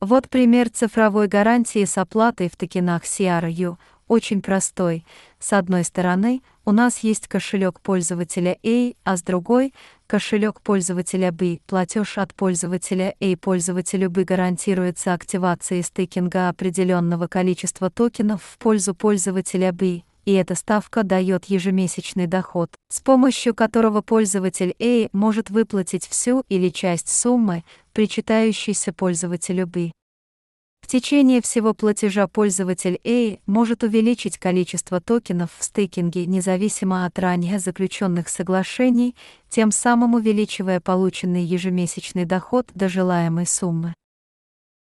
Вот пример цифровой гарантии с оплатой в токенах CRU, очень простой. С одной стороны, у нас есть кошелек пользователя A, а с другой — кошелек пользователя B. Платеж от пользователя A пользователю B гарантируется активацией стейкинга определенного количества токенов в пользу пользователя B, и эта ставка дает ежемесячный доход, с помощью которого пользователь A может выплатить всю или часть суммы, причитающейся пользователю B. В течение всего платежа пользователь A может увеличить количество токенов в стейкинге независимо от ранее заключенных соглашений, тем самым увеличивая полученный ежемесячный доход до желаемой суммы.